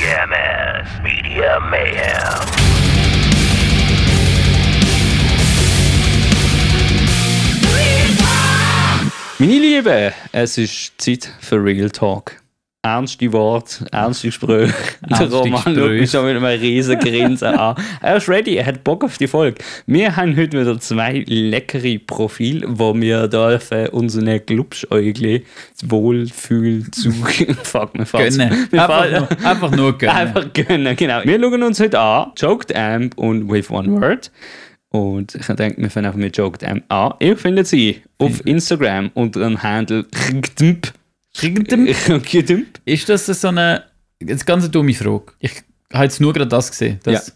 TMS Media Mayhem. Meine Lieben, es ist Zeit für Real Talk. Ernste Worte, ernste Gespräche. Der Roman schaut mich schon mit einem riesen Grinsen an. Er ist ready, er hat Bock auf die Folge. Wir haben heute wieder 2 leckere Profile, wo wir dürfen unseren Glubschäugli Wohlfühlzug gönnen. Einfach nur gönnen. Einfach gönnen, genau. Wir schauen uns heute an Choked Amp und With One Word. Und ich denke, wir fangen einfach mit Choked Amp an. Ihr findet sie auf Instagram unter dem Handle Krigdimp. Ist das so eine ganz dumme Frage? Ich habe jetzt nur gerade das gesehen. Ist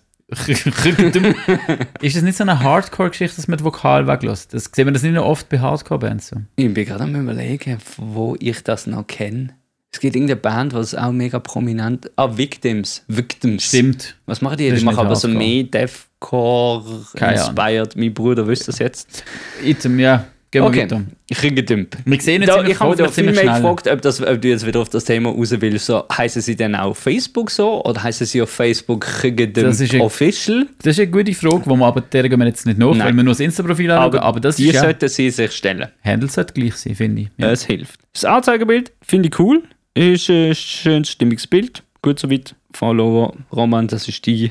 das nicht so eine Hardcore-Geschichte, dass man das Vokal weglässt? Das sieht man das nicht noch oft bei Hardcore-Bands so? Ich bin gerade am Überlegen, wo ich das noch kenne. Es gibt irgendeine Band, die auch mega prominent... Victims. Stimmt. Was machen die? Die machen aber so mehr Deathcore-inspired. Mein Bruder wüsste das jetzt. Ja. Okay, ich kriege Dump. Wir sehen jetzt ich habe mich viel mehr gefragt, ob du jetzt wieder auf das Thema raus willst. So, heißen sie denn auch auf Facebook so? Oder heißen sie auf Facebook kriege Dump Official? Das ist eine gute Frage, wo wir aber der gehen wir jetzt nicht nach, weil wir nur das Insta-Profil anschauen. Aber das die sollten sie sich stellen. Handle sollte gleich sein, finde ich. Ja. Es hilft. Das Anzeigebild finde ich cool. Ist ein schönes, stimmiges Bild. Gut soweit. Follower, Roman, das ist die...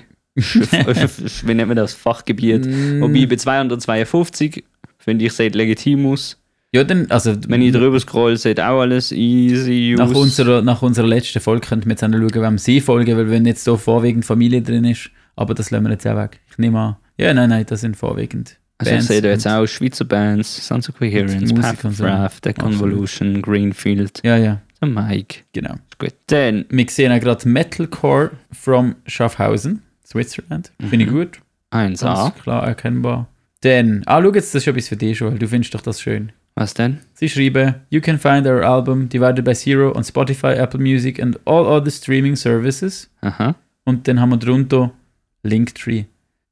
wie nennt man das? Fachgebiet. Wobei bei 252... finde ich, sieht legitim aus. Ja, dann, also, wenn ich drüber scroll, sieht auch alles easy aus. Nach unserer letzten Folge könnten wir jetzt auch schauen, wem sie folgen, weil wenn jetzt so vorwiegend Familie drin ist, aber das lassen wir jetzt auch weg. Ich nehme an, ja, nein, das sind vorwiegend also ich sehe da jetzt auch Schweizer Bands, Sons of Coherence, Path of Wrath, The Convolution, Greenfield, der Mike. Genau. Gut. Dann, wir sehen auch gerade Metalcore from Schaffhausen, Switzerland. Finde ich gut. 1A. Klar erkennbar. Dann, schau jetzt, das ist etwas für dich, Joel. Du findest doch das schön. Was denn? Sie schreiben, you can find our album Divided by Zero on Spotify, Apple Music and all other streaming services. Aha. Und dann haben wir drunter Linktree.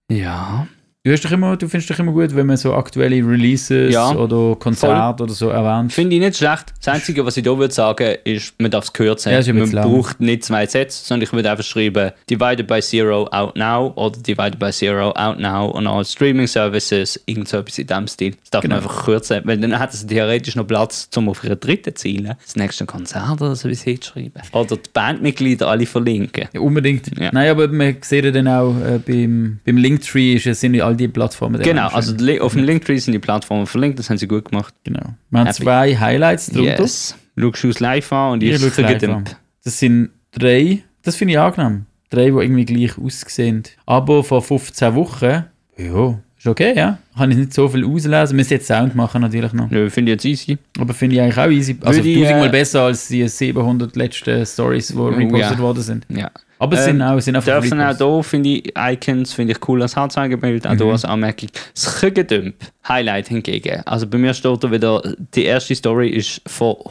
Ja. Du findest doch immer gut, wenn man so aktuelle Releases oder Konzerte oder so erwähnt. Finde ich nicht schlecht. Das Einzige, was ich da würde sagen, ist, man darf es kürzen. Man braucht nicht 2 Sätze, sondern ich würde einfach schreiben, Divided by Zero out now oder Divided by Zero out now on all streaming services, irgend so etwas in diesem Stil. Das darf man einfach kürzen, weil dann hat es theoretisch noch Platz, um auf ihre dritte Ziele das nächste Konzert oder so wie sie schreiben. Oder die Bandmitglieder alle verlinken. Ja, unbedingt. Ja. Nein, aber man sieht ja dann auch, beim Linktree sind ja all die Plattformen. Genau, also auf dem Linktree sind die Plattformen verlinkt, das haben sie gut gemacht. Genau. Wir haben 2 Highlights drunter. Yes. Schaust du es live an und ich kriege den. Das sind 3, das finde ich angenehm. 3, die irgendwie gleich aussehen. Aber vor 15 Wochen, ja, ist okay, ja. Kann ich nicht so viel auslesen. Wir müssen jetzt Sound machen natürlich noch. Ja, finde ich jetzt easy. Aber finde ich eigentlich auch easy. Also 1000-mal besser als die 700 letzten Stories, die repostet worden sind. Ja. Aber es sind einfach dürfen auch hier, finde ich, Icons finde ich cool als Anzeigebild, auch hier als Anmerkung. Das Krigendümp Highlight hingegen. Also bei mir steht da wieder, die erste Story ist vor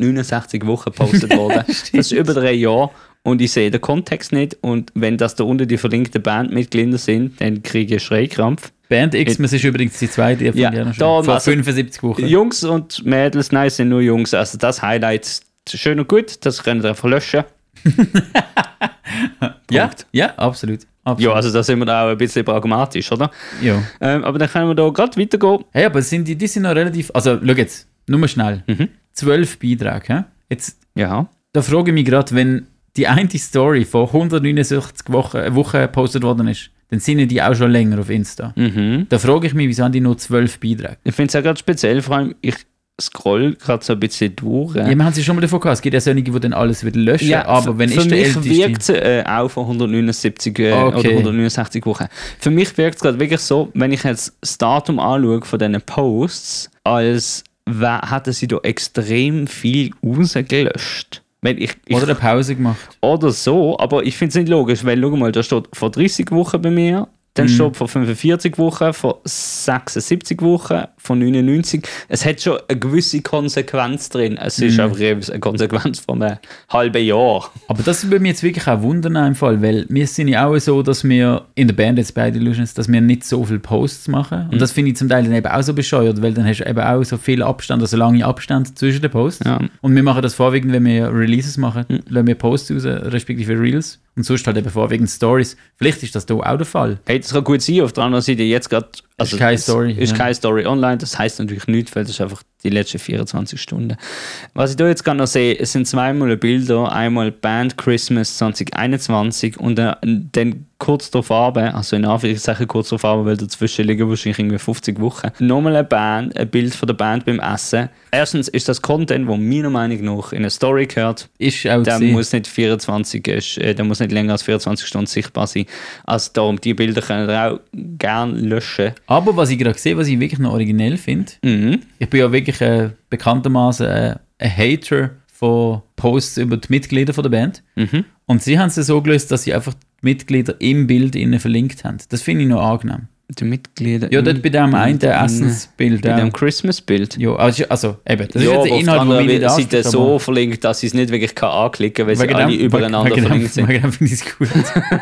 169 Wochen gepostet worden. Das ist über 3 Jahre und ich sehe den Kontext nicht. Und wenn das da unten die verlinkten Bandmitglieder sind, dann kriege ich Schreikrampf. Band Xmas ist übrigens die zweite von vor 75 Wochen. Jungs und Mädels, nein, es sind nur Jungs. Also das Highlight ist schön und gut, das können wir einfach löschen. Ja, absolut. Ja, also da sind wir auch ein bisschen pragmatisch, oder? Ja. Aber dann können wir da gerade weitergehen. Hey, aber die sind noch relativ... Also, schau jetzt, nur mal schnell. 12 Beiträge, hä? Jetzt, ja. Da frage ich mich gerade, wenn die eine Story vor 169 Wochen gepostet worden ist, dann sind ja die auch schon länger auf Insta. Da frage ich mich, wieso haben die nur 12 Beiträge? Ich finde es auch gerade speziell, vor allem, ich scroll gerade so ein bisschen durch. Ja, wir haben sie schon mal davon gehabt. Es gibt ja solche, die dann alles wieder löschen. Ja, aber wenn für mich wirkt es auch von 169 oder 169 Wochen. Für mich wirkt es gerade wirklich so, wenn ich jetzt das Datum anschaue von diesen Posts, als hätten sie da extrem viel rausgelöscht. Oder eine Pause gemacht. Oder so, aber ich finde es nicht logisch, weil schau mal, da steht vor 30 Wochen bei mir, dann steht vor 45 Wochen, vor 76 Wochen, von 99. Es hat schon eine gewisse Konsequenz drin. Es ist einfach eine Konsequenz von einem halben Jahr. Aber das würde mich jetzt wirklich auch wundern, einfach, weil wir sind ja auch so, dass wir in der Band jetzt bei Delusions, dass wir nicht so viele Posts machen. Und das finde ich zum Teil dann eben auch so bescheuert, weil dann hast du eben auch so viel Abstand, also lange Abstand zwischen den Posts. Ja. Und wir machen das vorwiegend, wenn wir Releases machen, lassen wir Posts raus, respektive Reels. und sonst halt eben vorwiegend Stories. Vielleicht ist das da auch der Fall. Hey, das kann gut sein. Auf der anderen Seite jetzt gerade... Also, ist keine Story. Ist keine Story online. Das heisst natürlich nichts, weil das ist einfach die letzten 24 Stunden. Was ich da jetzt gerade noch sehe, es sind zweimal Bilder. Einmal Band Christmas 2021 und dann kurz darauf runter, also in Anführungszeichen kurz darauf runter, weil dazwischen liegen wahrscheinlich irgendwie 50 Wochen. Nochmal ein Bild von der Band beim Essen. Erstens ist das Content, der meiner Meinung nach in eine Story gehört. Ist auch der muss nicht der muss nicht länger als 24 Stunden sichtbar sein. Also darum, die Bilder können ihr auch gerne löschen. Aber was ich gerade sehe, was ich wirklich noch originell finde, ich bin ja wirklich bekanntermaßen ein Hater von Posts über die Mitglieder von der Band. Und sie haben es so gelöst, dass sie einfach die Mitglieder im Bild innen verlinkt haben. Das finde ich noch angenehm. Die Mitglieder. Ja, dort bei dem einen Essensbild. Bei dem Christmas-Bild. Ja, also eben. Das ist jetzt der Inhalt, wo wir nicht so verlinkt, dass sie es nicht wirklich anklicken kann, weil sie alle übereinander verlinkt sind. Wegen dem finde ich es gut.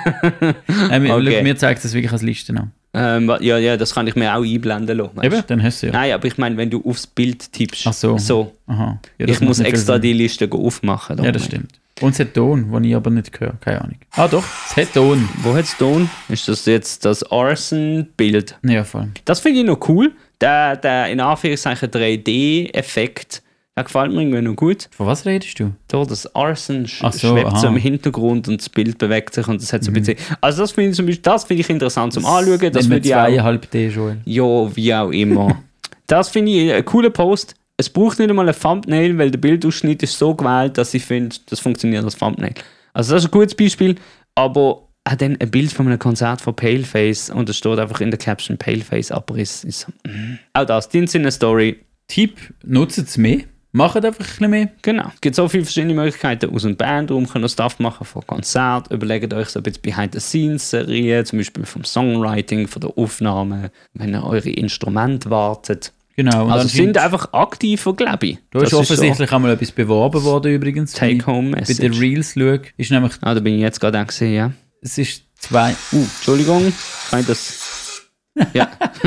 Okay. Mir zeigt das wirklich als Liste an. Ja, das kann ich mir auch einblenden lassen. Eben, dann hast du ja. Nein, aber ich meine, wenn du aufs Bild tippst. Ach so. Aha. Ja, ich muss extra die Liste aufmachen. Ja, das stimmt. Und es hat Ton, den ich aber nicht höre. Keine Ahnung. Ah doch, es hat Ton. Wo hat es Ton? Ist das jetzt das Arson-Bild? Ja, voll. Das finde ich noch cool. Der in Anführungszeichen 3D-Effekt, der gefällt mir irgendwie noch gut. Von was redest du? Da, das Arson schwebt so im Hintergrund und das Bild bewegt sich und das hat so ein bisschen... Also das finde ich interessant zum Anschauen. Das mit 2,5D, Joel. Ja, wie auch immer. Das finde ich einen coolen Post. Es braucht nicht einmal ein Thumbnail, weil der Bildausschnitt ist so gewählt, dass ich finde, das funktioniert als Thumbnail. Also das ist ein gutes Beispiel, aber auch dann ein Bild von einem Konzert von Paleface und es steht einfach in der Caption Paleface Abriss. So, Auch das, dient in einer Story. Tipp, nutzt es mehr, macht einfach ein bisschen mehr. Genau, es gibt so viele verschiedene Möglichkeiten. Aus dem Bandraum könnt ihr Stuff machen von Konzert, überlegt euch so ein bisschen Behind-the-Scenes-Serien, zum Beispiel vom Songwriting, von der Aufnahme, wenn ihr eure Instrumente wartet. Genau. Und also sind einfach aktiver, glaube ich. Da ist offensichtlich einmal etwas beworben worden übrigens. Take-Home-Message. Bei den Reels schaue, ist nämlich... da bin ich jetzt gerade auch gesehen, ja. Es ist 2... Entschuldigung. Kann ich das... Ja.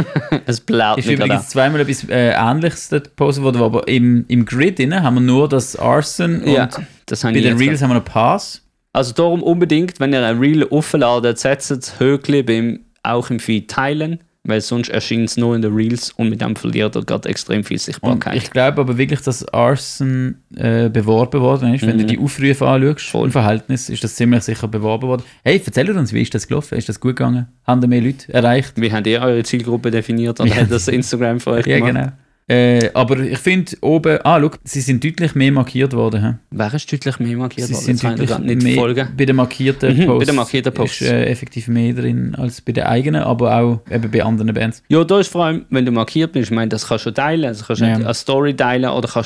Es bläht ist übrigens zweimal etwas Ähnliches gepostet worden, aber im Grid haben wir nur das Arson und das bei den Reels haben wir noch Pass. Also darum unbedingt, wenn ihr ein Reel aufladet, setzt das Höckli auch im Feed teilen. Weil sonst erscheint es nur in den Reels und mit dem verliert er gerade extrem viel Sichtbarkeit. Und ich glaube aber wirklich, dass Arson beworben worden ist. Wenn du die Aufrufe anschaust, im Verhältnis ist das ziemlich sicher beworben worden. Hey, erzählt uns, wie ist das gelaufen? Ist das gut gegangen? Haben mehr Leute erreicht? Wie habt ihr eure Zielgruppe definiert? Oder hat das Instagram für euch gemacht? Ja, genau. Aber ich finde oben, schau, sie sind deutlich mehr markiert worden. He? Wer ist deutlich mehr markiert worden? Sie sind deutlich nicht folgen. Bei den markierten Posts, bei den markierten Posts ist effektiv mehr drin als bei den eigenen, aber auch eben bei anderen Bands. Ja, da ist vor allem, wenn du markiert bist, ich meine, das kannst du teilen, also kannst du eine Story teilen oder kannst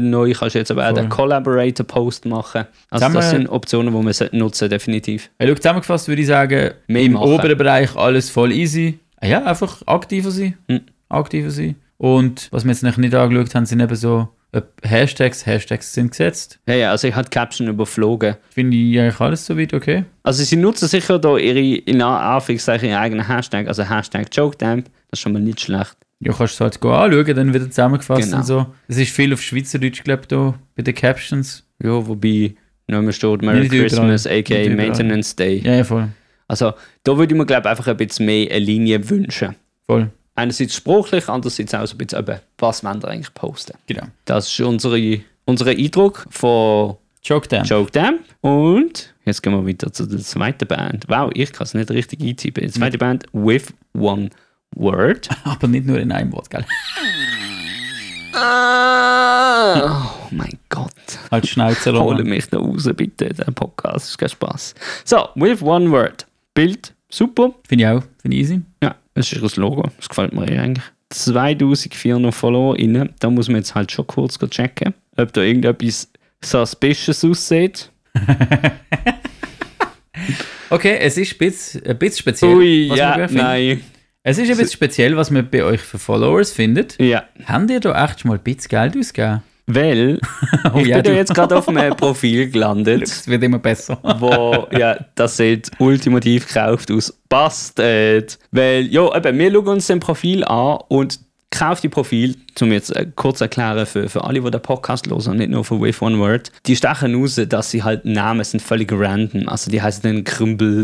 du jetzt aber auch einen Collaborator-Post machen. Also das sind Optionen, die man nutzen definitiv. Hey, zusammengefasst würde ich sagen, im oberen Bereich alles voll easy. Ja, einfach aktiver sein. Aktiver sein. Und was wir jetzt noch nicht angeschaut haben, sind eben so Hashtags. Hashtags sind gesetzt. Ja, also ich habe die Caption überflogen. Finde ich eigentlich alles soweit okay. Also sie nutzen sicher da in Anführungszeichen ihren eigenen Hashtag, also Hashtag JokeDamp. Das ist schon mal nicht schlecht. Ja, kannst du halt anschauen, dann wird zusammengefasst und so. Es ist viel auf Schweizerdeutsch, glaube ich, da bei den Captions. Ja, wobei noch steht Merry Christmas, a.k.a. Maintenance Day. Ja, voll. Also da würde ich mir, glaube ich, einfach ein bisschen mehr eine Linie wünschen. Voll. Einerseits sprachlich, andererseits auch so ein bisschen, was wollen wir eigentlich posten. Genau. Das ist unser Eindruck von JokeDamp. Und jetzt gehen wir weiter zu der zweiten Band. Wow, ich kann es nicht richtig eintippen. Die zweite Band, With One Word. Aber nicht nur in einem Wort, gell? Oh mein Gott. Halt Schnauze. Hole mich da raus, bitte. Der Podcast ist kein Spaß. So, With One Word. Bild, super. Finde ich auch. Finde ich easy. Ja, das ist das Logo. Das gefällt mir eigentlich. 2400 Follower innen. Da muss man jetzt halt schon kurz checken, ob da irgendetwas suspicious aussieht. Okay, es ist ein bisschen speziell. Ui, ja, nein. Es ist ein bisschen speziell, was man bei euch für Followers findet. Ja. Habt ihr da echt mal ein bisschen Geld ausgegeben? Weil ich bin da jetzt gerade auf einem Profil gelandet. Es wird immer besser. Wo, das sieht ultimativ gekauft aus. Passt. Weil, ja, eben, wir schauen uns den Profil an und kauft die Profil, um jetzt kurz erklären für alle, die den Podcast hören und nicht nur für With One Word. Die stechen raus, dass sie halt Namen sind völlig random. Also die heißen dann Krümbel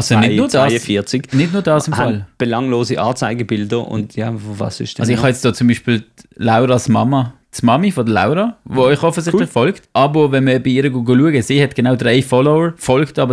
0242. Also nicht nur das im Fall. Belanglose Anzeigebilder und ja, was ist denn? Also ich habe jetzt da zum Beispiel Lauras Mama, die Mami von der Laura, die euch offensichtlich folgt. Aber wenn wir bei ihr schauen, sie hat genau 3 Follower, folgt aber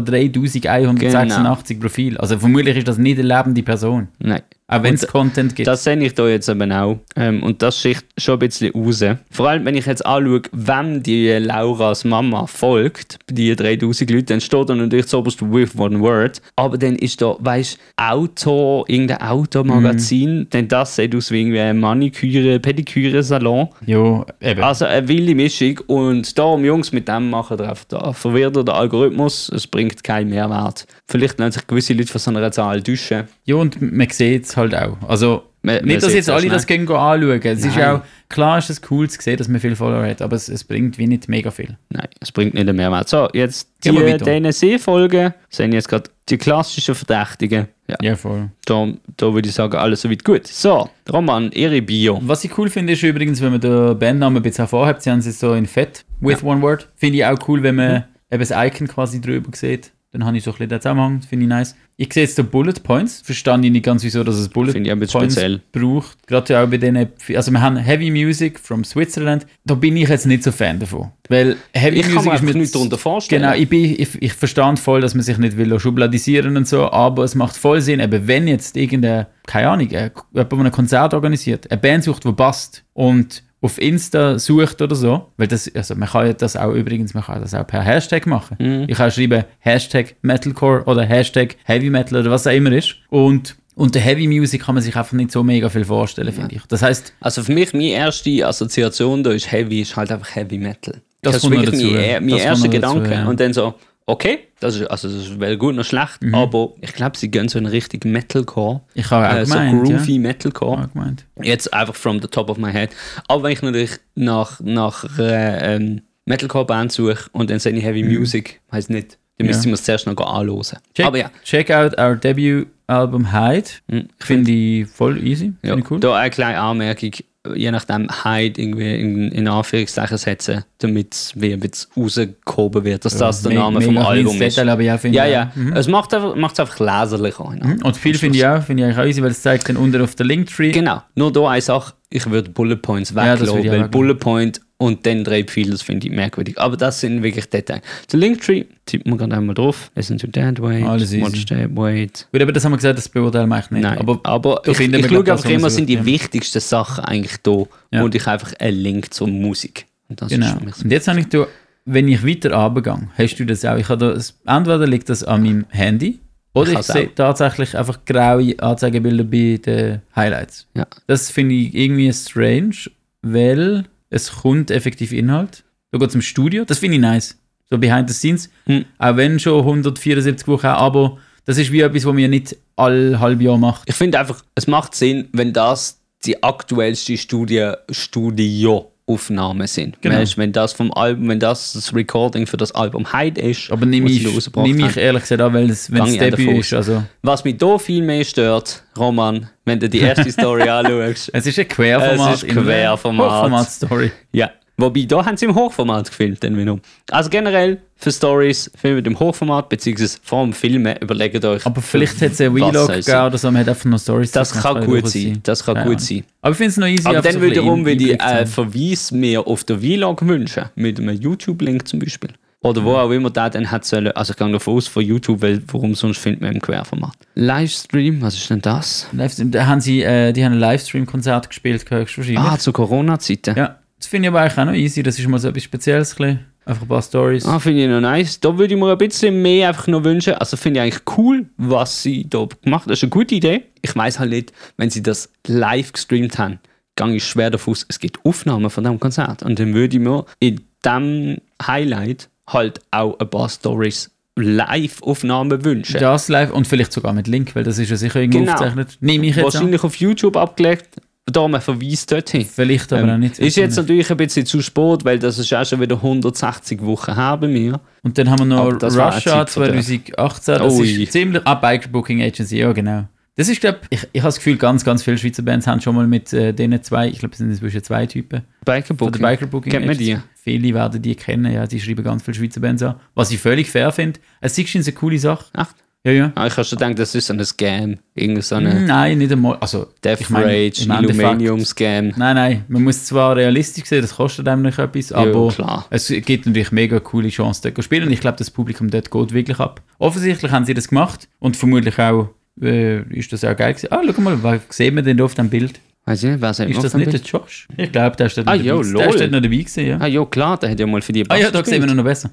3186 Profil. Also vermutlich ist das nicht eine lebende Person. Nein. Auch wenn es Content gibt. Das sehe ich da jetzt eben auch. Und das sticht schon ein bisschen raus. Vor allem, wenn ich jetzt anschaue, wem die Lauras Mama folgt, die 3000 Leute, dann steht da natürlich zuoberst With One Word. Aber dann ist da, weißt du, irgendein Automagazin, denn das sieht aus wie irgendwie ein Maniküre, Pediküre-Salon. Ja, eben. Also eine wilde Mischung. Und darum, Jungs, mit dem machen wir da verwirrt der Algorithmus. Es bringt keinen Mehrwert. Vielleicht lassen sich gewisse Leute von so einer Zahl täuschen. Ja, und man sieht es halt auch. Also, nicht, dass jetzt alle das gehen anschauen. Es ist auch, klar ist es cool zu sehen, dass man viele Follower hat, aber es bringt wie nicht mega viel. Nein, es bringt nicht einen Mehrwert. So, jetzt die DNC-Folgen sind jetzt gerade die klassischen Verdächtigen. Ja, voll. Da würde ich sagen, alles soweit gut. So, Roman, ihre Bio. Was ich cool finde, ist übrigens, wenn man den Bandnamen ein bisschen hervorhebt, sie haben es so in Fett, With One Word. Finde ich auch cool, wenn man eben das Icon quasi drüber sieht. Dann habe ich so ein bisschen den Zusammenhang, finde ich nice. Ich sehe jetzt die Bullet Points. Verstehe ich nicht ganz, wieso dass es Bullet Points speziell braucht. Gerade auch bei denen, also wir haben Heavy Music from Switzerland. Da bin ich jetzt nicht so Fan davon. Weil Heavy Music ist mir nicht darunter vorstellen. Genau, ich verstehe voll, dass man sich nicht will schubladisieren und so, aber es macht voll Sinn, eben wenn jetzt irgendeine, keine Ahnung, jemand, der ein Konzert organisiert, eine Band sucht, die passt und auf Insta sucht oder so, weil das, also man kann das auch per Hashtag machen. Ich kann schreiben Hashtag Metalcore oder Hashtag Heavy Metal oder was auch immer ist. Und unter Heavy Music kann man sich einfach nicht so mega viel vorstellen, finde ich. Das heisst, also für mich, meine erste Assoziation da ist Heavy, ist halt einfach Heavy Metal. Das ist wirklich mein erster Gedanke. Ja. Und dann so, okay, das ist weder gut noch schlecht, aber ich glaube, sie gehen so in Richtung Metalcore. Ich habe auch gemeint, so groovy Metalcore. Jetzt einfach from the top of my head. Aber wenn ich natürlich nach Metalcore-Band suche und dann sehe ich Heavy Music, heisst nicht, dann müsste ich mir es zuerst noch anhören. Aber ja. Check out our Debut-Album Hide. Finde ich voll easy. Ja, cool. Da eine kleine Anmerkung. Je nachdem Hide irgendwie in Anführungszeichen setzen, damit es wie ein bisschen rausgehoben wird, dass das der Name vom Album ist. Detail, aber ja, Es macht es einfach leserlich an. Und viel finde ich eigentlich auch easy, weil es zeigt dann unten auf der Linktree. Genau, nur da eine Sache, ich würde Bullet Points weglassen, weil Bullet Point und dann 3 Pfeile, das finde ich merkwürdig. Aber das sind wirklich Details. Der Linktree, tippt man gerade einmal drauf. Listen to that wait, watch that wait. Gut, aber das haben wir gesagt, das beurteilen wir nicht. Nein, aber ich schaue einfach immer, sind die wichtigsten Sachen eigentlich da und ich einfach einen Link zur Musik. Und das genau. Ist und jetzt habe ich da, wenn ich weiter runtergehe, hast du das auch? Ich habe da, entweder liegt das an meinem Handy oder ich sehe tatsächlich einfach graue Anzeigebilder bei den Highlights. Ja. Das finde ich irgendwie strange, weil es kommt effektiv Inhalt. Da geht es im Studio, das finde ich nice. So behind the scenes. Auch wenn schon 174 Wochen, aber das ist wie etwas, was man nicht alle halbe Jahr macht. Ich finde einfach, es macht Sinn, wenn das die aktuellste Studioaufnahmen sind. Genau. Weißt, wenn das vom Album, wenn das Recording für das Album Hide ist. Aber nehme ich ehrlich gesagt an, weil es Debüt ist. Also. Was mich da viel mehr stört, Roman, wenn du die erste Story anschaust. Es ist ein Querformat. Es ist ein Querformat. Hochformat-Story. Ja. Wobei, da haben sie im Hochformat gefilmt. Also generell, für Stories filmt im Hochformat, beziehungsweise vor dem Filmen überlegt euch. Aber vielleicht hat es einen Vlog gegeben oder so, man hat einfach noch Stories. Das kann gut sein. Das kann gut sein. Aber ich finde es noch easy. Aber dann wiederum will ich Verweis mehr auf den Vlog wünschen. Mit einem YouTube-Link zum Beispiel. Oder wo auch immer der dann hat sollen. Also ich gehe davon aus von YouTube, weil warum sonst findet man im Querformat. Livestream, was ist denn das? Livestream, die haben ein Livestream-Konzert gespielt, wahrscheinlich. Zu Corona-Zeiten. Ja. Das finde ich aber eigentlich auch noch easy. Das ist mal so etwas Spezielles. Einfach ein paar Stories. Finde ich noch nice. Da würde ich mir ein bisschen mehr einfach noch wünschen. Also finde ich eigentlich cool, was sie da gemacht haben. Das ist eine gute Idee. Ich weiss halt nicht, wenn sie das live gestreamt haben, gehe ich schwer davon aus, es gibt Aufnahmen von diesem Konzert. Und dann würde ich mir in diesem Highlight halt auch ein paar Stories Live-Aufnahmen wünschen. Das live und vielleicht sogar mit Link, weil das ist ja sicher irgendwie aufgezeichnet. Nehme ich jetzt wahrscheinlich auf YouTube abgelegt. Da man verweist dorthin. Vielleicht aber auch nicht. Ist jetzt natürlich ein bisschen zu spät, weil das ist auch schon wieder 160 Wochen her bei mir. Und dann haben wir noch Russia 2018. Das ist ziemlich... Biker Booking Agency, ja genau. Das ist, glaube ich habe das Gefühl, ganz, ganz viele Schweizer Bands haben schon mal mit denen zwei, ich glaube, es sind inzwischen 2 Typen. Biker Booking. Kennt man die? Viele werden die kennen, ja, die schreiben ganz viele Schweizer Bands an. Was ich völlig fair finde. Es ist eine coole Sache. Ach. Ja. Ich habe schon gedacht, das ist so ein Scam. So eine nein, nicht einmal. Also, Death Rage, Illuminium-Scam. Nein. Man muss zwar realistisch sehen, das kostet einem nicht etwas, aber klar. Es gibt natürlich mega coole Chancen, dort zu spielen. Und ich glaube, das Publikum dort geht wirklich ab. Offensichtlich haben sie das gemacht und vermutlich auch ist das auch geil gewesen. Schau mal, was sehen wir denn da auf dem Bild? Weiß ich nicht, wer ist das nicht der Josh? Ich glaube, der ist dort noch dabei gewesen. Ja. Ja, klar, der hat ja mal für die Bass gespielt. Da sehen wir noch besser.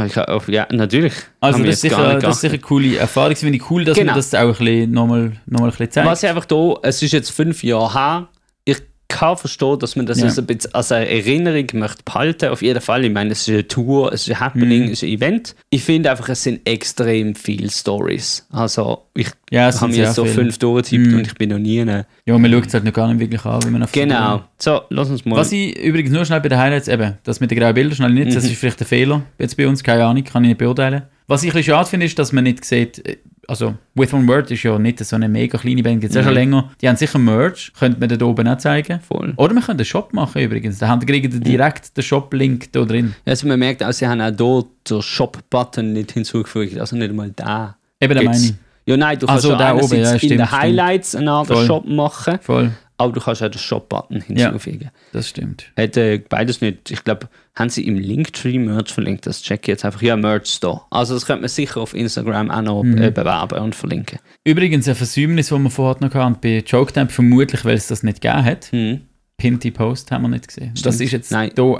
Ja, natürlich. Also das ist sicher eine coole Erfahrung. Finde ich cool, dass man das auch nochmal ein bisschen zeigt. Was einfach da, es ist jetzt 5 Jahre her, ich kann verstehen, dass man das jetzt ein bisschen als eine Erinnerung möchte behalten. Auf jeden Fall, ich meine, es ist eine Tour, es ist ein Happening, es ist ein Event. Ich finde einfach, es sind extrem viele Stories. Also ich habe mir jetzt so 5 durchgetippt und ich bin noch nie... Ja, man schaut es halt noch gar nicht wirklich an, wie man auf Genau. So, lass uns mal... Was ich übrigens nur schnell bei den Highlights eben, das mit den grauen Bildern schnell nicht, das ist vielleicht ein Fehler jetzt bei uns, keine Ahnung, kann ich nicht beurteilen. Was ich ein bisschen schade finde, ist, dass man nicht sieht, also With One Word ist ja nicht so eine mega kleine Band, gibt es ja schon länger. Die haben sicher Merch, könnte man da oben auch zeigen. Voll. Oder wir können einen Shop machen übrigens, da kriegen wir direkt den Shop-Link da drin. Also man merkt auch, sie haben auch hier den Shop-Button nicht hinzugefügt, also nicht mal da. Eben, da meine ich. Ja, nein, du kannst da oben, ja, in den Highlights einen anderen Shop machen. Voll. Aber du kannst auch den Shop-Button hinzufügen. Ja, das stimmt. Hätte beides nicht. Ich glaube, haben sie im Linktree Merch verlinkt. Das check ich jetzt einfach. Ja, Merch Store. Also das könnte man sicher auf Instagram auch noch bewerben und verlinken. Übrigens ein Versäumnis, das wir vorher noch hatten, bei Joke Temp, vermutlich, weil es das nicht gegeben hat. Pinty Post haben wir nicht gesehen. Stimmt. Das ist jetzt hier auch.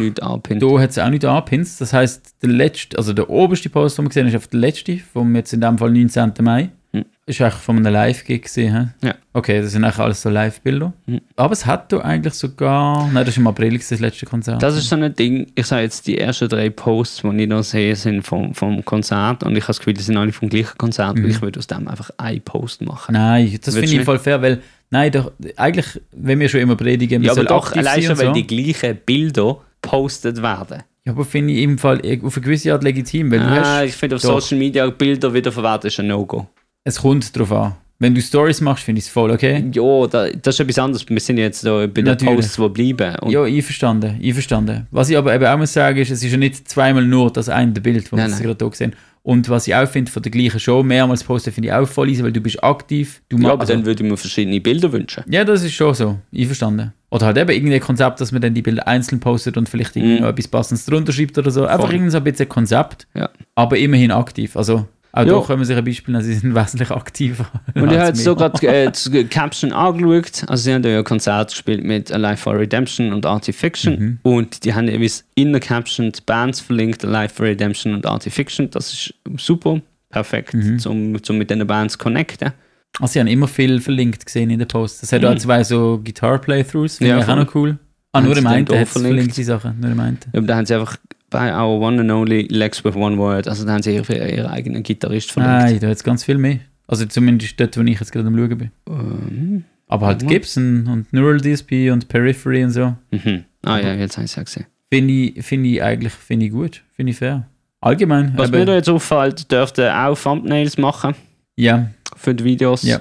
Hier hat es auch nicht angepinnt. Das heisst, der oberste Post, den wir gesehen haben, ist auf der letzte, vom jetzt in dem Fall 19. Mai. Ist eigentlich von einem Live-Gig gesehen. Ja. Okay, das sind eigentlich alles so Live-Bilder. Aber es hat da eigentlich sogar... Nein, das ist im April das letzte Konzert. Das ist so ein Ding, ich sage jetzt, die ersten 3 Posts, die ich noch sehe, sind vom Konzert und ich habe das Gefühl, die sind alle vom gleichen Konzert, weil ich würde aus dem einfach einen Post machen. Nein, das finde ich voll fair, weil... Nein, doch, eigentlich, wenn wir schon immer predigen, ja, aber doch, allein schon, weil die gleichen Bilder gepostet werden. Ja, aber finde ich im Fall auf eine gewisse Art legitim, weil ich finde, auf Social Media Bilder wiederverwerten ist ein No-Go. Es kommt darauf an. Wenn du Stories machst, finde ich es voll okay. Ja, das ist etwas anderes. Wir sind jetzt da bei den Posts, die bleiben. Ja, einverstanden. Was ich aber eben auch muss sagen, ist, es ist ja nicht zweimal nur das eine Bild, das wir gerade hier sehen. Und was ich auch finde, von der gleichen Show mehrmals posten, finde ich auch voll easy, weil du bist aktiv. Aber dann würde ich mir verschiedene Bilder wünschen. Ja, das ist schon so. Einverstanden. Oder halt eben irgendein Konzept, dass man dann die Bilder einzeln postet und vielleicht noch etwas Passendes drunter schreibt oder so. Einfach irgend so ein bisschen Konzept, aber immerhin aktiv. Also auch da können wir sich ein Beispiel nehmen, sie sind wesentlich aktiver. Und ich habe jetzt so gerade die Caption angeschaut. Also sie haben ja ein Konzert gespielt mit Alive for Redemption und Artifiction. Und die haben eben in der Caption die Bands verlinkt, Alive for Redemption und Artifiction. Das ist super, perfekt, um mit diesen Bands zu connecten. Also sie haben immer viel verlinkt gesehen in den Posts. Das hat auch 2 so Guitar-Playthroughs, finde ich auch noch cool. Nur im einen hat es verlinkt, die Sachen. Nur im einen. Ja, aber da haben sie einfach bei Our One and Only Legs with One Word, also da haben sie ihren eigenen Gitarrist verlinkt. Nein, da hat es ganz viel mehr. Also zumindest dort, wo ich jetzt gerade am Schauen bin. Aber halt Gibson und Neural DSP und Periphery und so. Ja, jetzt habe ich es auch gesehen. Finde ich eigentlich gut. Finde ich fair. Allgemein. Was mir da jetzt auffällt, dürfte auch Thumbnails machen. Ja. Für die Videos. Ja.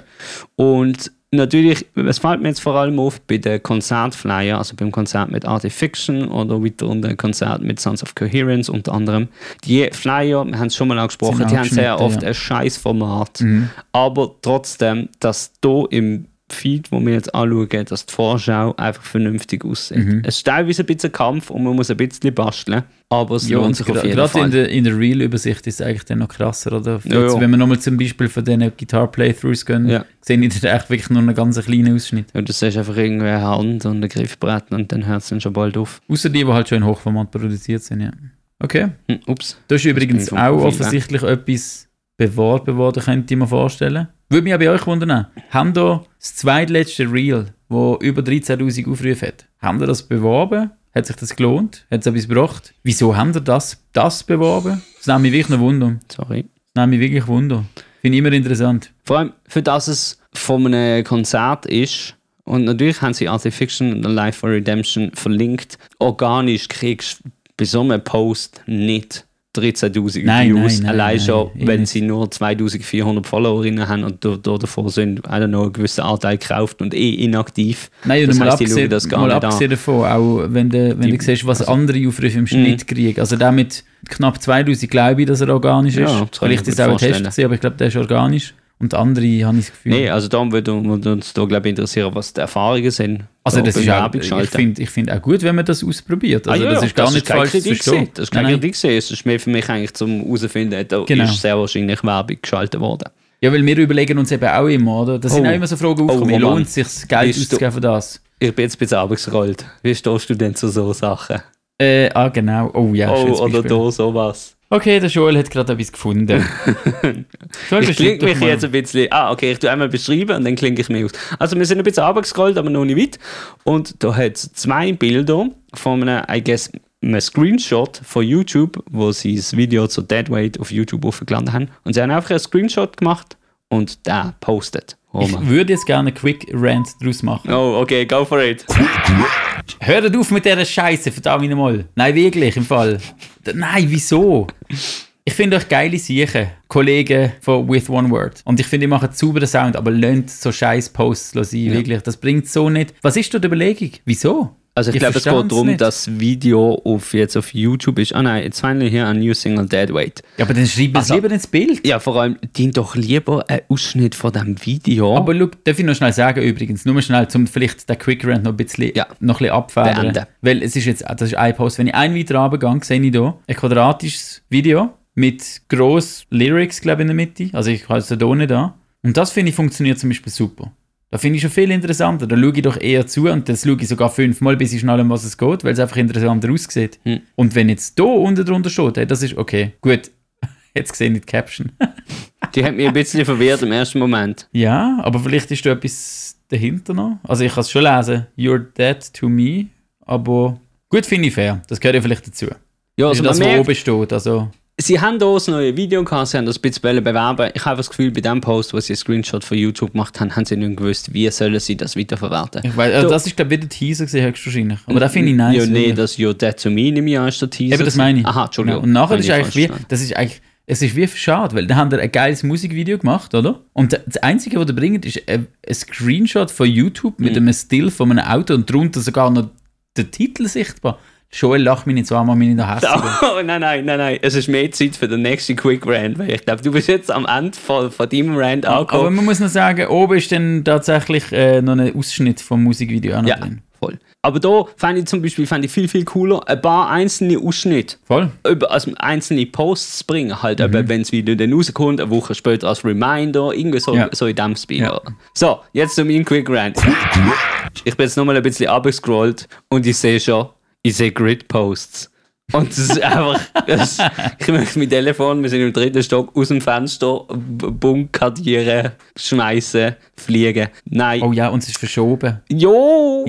Und natürlich, es fällt mir jetzt vor allem auf bei den Konzertflyer, also beim Konzert mit Artifiction oder weiter unter dem Konzert mit Sons of Coherence unter anderem. Die Flyer, wir haben es schon mal angesprochen, die haben sehr oft ein scheiß Format. Aber trotzdem, dass hier im Feed, wo wir jetzt anschauen, dass die Vorschau einfach vernünftig aussieht. Es ist teilweise ein bisschen Kampf und man muss ein bisschen basteln, aber es lohnt sich auf jeden Fall. Gerade in der Real-Übersicht ist es eigentlich dann noch krasser, oder? Jetzt, wenn wir nochmal zum Beispiel von diesen Guitar-Playthroughs gehen, sehen die dann echt wirklich nur einen ganz kleinen Ausschnitt. Ja, du siehst einfach irgendwie eine Hand und ein Griffbrett und dann hört es dann schon bald auf. Außer die halt schon in Hochformat produziert sind, ja. Okay. Ups. Da ist übrigens auch offensichtlich etwas bewahrt worden, könnte ich mir vorstellen. Würde mich auch bei euch wundern. Haben da das zweitletzte Reel, das über 13'000 Aufrufe hat, haben da das beworben? Hat sich das gelohnt? Hat es etwas gebracht? Wieso haben da das beworben? Das nimmt mich wirklich noch Wunder. Sorry. Das nimmt mich wirklich Wunder. Finde ich immer interessant. Vor allem, für das es von einem Konzert ist, und natürlich haben sie Artifiction und Alive for Redemption verlinkt, organisch kriegst du bei so einem Post nicht 13'000 Views. Allein schon, wenn sie nur 2'400 Followerinnen haben und davon sind, ein gewisser Anteil gekauft und inaktiv. Nein, das heisst, die schauen das gar nicht abgesehen davon, auch wenn du siehst, was andere Aufrufe im Schnitt kriegen. Also der mit knapp 2'000 glaube ich, dass er organisch ist. Vielleicht ist es auch ein Test gewesen, aber ich glaube, der ist organisch. Und andere habe ich das Gefühl. Nee, also darum würde uns da glaube ich interessieren, was die Erfahrungen sind. Also das ist auch, ich finde auch gut, wenn man das ausprobiert. Also das ist gar nicht falsch zu verstehen. Das ist keine Kritik. Es ist mehr für mich eigentlich zum herauszufinden, da ist sehr wahrscheinlich Werbung geschaltet worden. Ja, weil wir überlegen uns eben auch immer, oder? Das sind auch immer so Fragen aufgekommen. Lohnt es sich, Geld auszugeben für das? Ich bin jetzt ein bisschen abgescrollt. Wie stehst du denn zu so Sachen? Genau. Oh ja, oder da sowas. Okay, der Joel hat gerade etwas gefunden. Ich klinge mich jetzt ein bisschen... okay, ich tue einmal beschreiben und dann klinge ich mich aus. Also wir sind ein bisschen runtergescrollt, aber noch nicht weit. Und da hat es 2 Bilder von einem Screenshot von YouTube, wo sie das Video zu Deadweight auf YouTube hochgeladen haben. Und sie haben einfach einen Screenshot gemacht und den postet. Ich würde jetzt gerne einen Quick Rant daraus machen. Oh, okay, go for it. Hört auf mit dieser Scheiße, verdammt nochmal. Nein, wirklich, im Fall. Nein, wieso? Ich finde euch geile Sachen, Kollegen von With One Word. Und ich finde, ihr macht sauberen Sound, aber lernt so scheiß Posts sein, wirklich. Das bringt so nicht. Was ist da die Überlegung? Wieso? Also ich glaube, es geht darum, dass das Video jetzt auf YouTube ist. Nein, jetzt finally here a new single Deadweight. Ja, aber dann schreibt es lieber ins Bild. Ja, vor allem, dient doch lieber einen Ausschnitt von diesem Video. Aber schau, darf ich noch schnell sagen übrigens, nur schnell, um vielleicht den Quick Rant noch ein bisschen abfedern. Weil es ist jetzt, das ist ein Post, wenn ich einen weiter runtergehe, sehe ich hier ein quadratisches Video mit gross Lyrics, glaube ich, in der Mitte. Also ich habe es hier nicht an. Und das, finde ich, funktioniert zum Beispiel super. Da finde ich schon viel interessanter. Da schaue ich doch eher zu und das schaue ich sogar 5-mal, bis ich schnell um was es geht, weil es einfach interessanter aussieht. Und wenn jetzt hier unten drunter steht, das ist okay. Gut, jetzt sehe ich die Caption. Die hat mich ein bisschen verwirrt im ersten Moment. Ja, aber vielleicht ist da etwas dahinter noch. Also ich kann es schon lesen. You're dead to me. Aber gut, finde ich fair. Das gehört ja vielleicht dazu. Ja, also das, was oben steht. Also sie haben hier das neue Video gehabt, sie haben das ein bisschen bewerben. Ich habe das Gefühl, bei dem Post, wo sie einen Screenshot von YouTube gemacht haben, haben sie nicht gewusst, wie sollen sie das weiterverwerten. Ich weiss, also das ist glaube ich wieder Teaser gewesen, höchstwahrscheinlich. Aber das finde ich nice. Ja, nee, das You're Dead to Me nehme ich an, ist der Teaser. Eben, das meine ich. Aha, Entschuldigung. Ja, und nachher ist eigentlich es ist wie schade, weil da haben wir ein geiles Musikvideo gemacht, oder? Und das Einzige, was ihr bringt, ist ein Screenshot von YouTube mit einem Still von einem Auto und darunter sogar noch der Titel sichtbar. Joel, lach mich nicht so einmal, mich nicht hässlich. Oh, nein. Es ist mehr Zeit für den nächsten Quick Rant, weil ich glaube, du bist jetzt am Ende von deinem Rant angekommen. Aber man muss noch sagen, oben ist dann tatsächlich noch ein Ausschnitt vom Musikvideo auch noch drin. Voll. Aber da fand ich zum Beispiel viel, viel cooler, ein paar einzelne Ausschnitte also einzelne Posts bringen, halt, wenn es wieder dann rauskommt, eine Woche später als Reminder, irgendwie so in diesem Spiel. Ja. So, jetzt zu meinem Quick Rant. Ich bin jetzt nochmal ein bisschen abgescrollt und ich sehe Grid-Posts. Und das ist einfach, ich möchte mein Telefon, wir sind im 3. Stock, aus dem Fenster bunkadieren, schmeißen, fliegen. Nein. Oh ja, und es ist verschoben. Jo,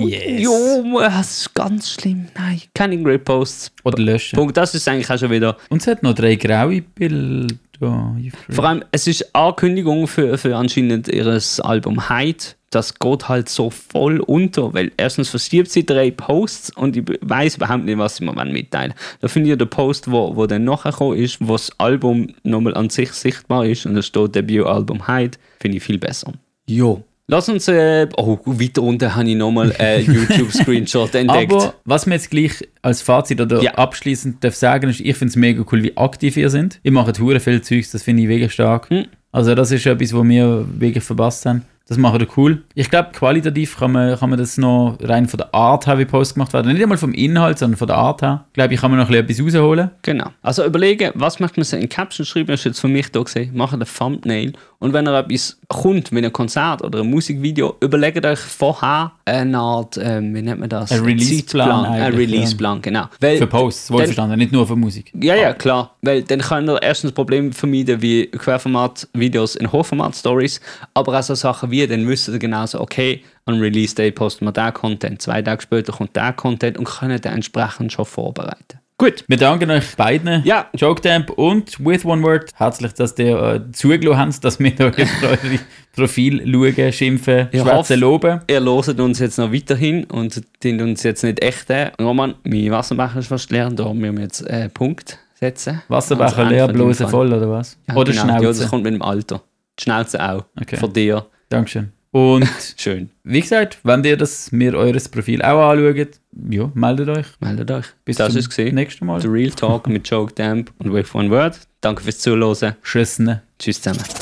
das ist ganz schlimm. Nein, keine Grid-Posts. Oder löschen. Punkt, das ist eigentlich auch schon wieder... Und es hat noch 3 graue Bilder. Vor allem, es ist Ankündigung für anscheinend ihr Album Hide. Das geht halt so voll unter, weil erstens verschiebt sie 3 Posts und ich weiß überhaupt nicht, was sie mir mitteilen. Da finde ich den Post, wo dann nachher gekommen ist, wo das Album nochmal an sich sichtbar ist und da steht Debütalbum Hide, finde ich viel besser. Jo. Lass uns, weiter unten habe ich nochmal einen YouTube-Screenshot entdeckt. Aber was wir jetzt gleich als Fazit oder abschließend darf sagen, ist, ich finde es mega cool, wie aktiv ihr seid. Ihr macht hure viel Zeugs, das finde ich wirklich stark. Also das ist etwas, was wir wirklich verpasst haben. Das macht ihr cool. Ich glaube, qualitativ kann man das noch rein von der Art her, wie Post gemacht werden. Nicht einmal vom Inhalt, sondern von der Art her. Ich glaube, ich kann mir noch etwas rausholen. Genau. Also überlegen, was möchte man so in Caption schreiben, das ist jetzt für mich da gesehen, machen ein Thumbnail. Und wenn etwas kommt, wie ein Konzert oder ein Musikvideo, überlegt euch vorher eine Art, wie nennt man das? Ein Release-Plan. Ein Release-Plan, genau. Weil für Posts, wohlverstanden, nicht nur für Musik. Ja, klar. Weil dann könnt ihr erstens Probleme vermeiden wie Querformat-Videos in Hochformat-Stories, aber auch so Sachen wie, dann wisst ihr genauso, okay, an Release-Day posten wir den Content, 2 Tage später kommt der Content und können den entsprechend schon vorbereiten. Gut. Wir danken euch beiden, Joketamp und With One Word, herzlich, dass ihr zugelassen habt, dass wir da jetzt eure Profil schauen, schimpfen, schwätzen, loben. Ihr hört uns jetzt noch weiterhin und dient uns jetzt nicht echt. Roman, mein Wasserbecher ist fast leer, da haben wir jetzt Punkt setzen. Wasserbecher leer, Blase voll, oder was? Ja, oder genau. Schnauze? Ja, das kommt mit dem Alter. Die Schnauze auch. Okay. Von dir. Dankeschön. Und schön. Wie gesagt, wenn ihr mir eures Profil auch anschaut, ja, meldet euch. Bis das zum nächsten Mal. The Real Talk mit Joke Damp und With One Word. Danke fürs Zuhören. Tschüss. Tschüss zusammen.